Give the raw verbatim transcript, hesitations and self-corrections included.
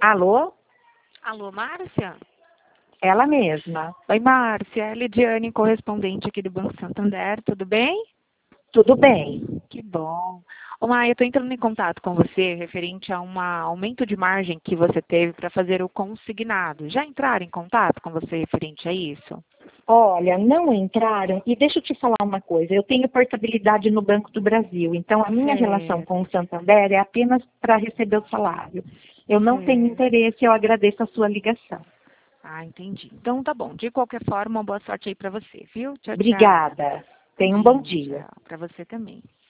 Alô? Alô, Márcia? Ela mesma. Oi, Márcia. É Lidiane, correspondente aqui do Banco Santander. Tudo bem? Tudo bem. Que bom. Ô, Maia, eu estou entrando em contato com você referente a um aumento de margem que você teve para fazer o consignado. Já entraram em contato com você referente a isso? Olha, não entraram, e deixa eu te falar uma coisa, eu tenho portabilidade no Banco do Brasil, então a minha relação Certo, com o Santander é apenas para receber o salário. Eu não tenho certo. interesse, eu agradeço a sua ligação. Ah, entendi. Então tá bom. De qualquer forma, uma boa sorte aí para você, viu? Tchau, tchau. Obrigada. Tenha um bom Imagina, dia. tchau. Para você também.